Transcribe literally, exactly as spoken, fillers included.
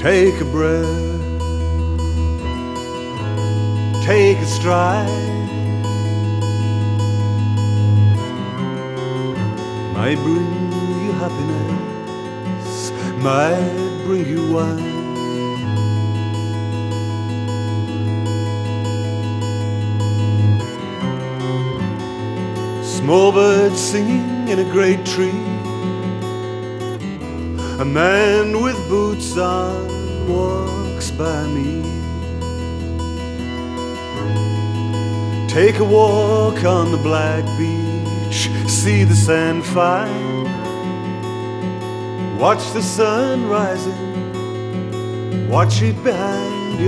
Take a breath, take a stride. Might bring you happiness, might bring you wine. Small birds singing in a great tree. A man with boots on walks by me. Take a walk on the black beach, see the sand fine. Watch the sun rising, watch it behind.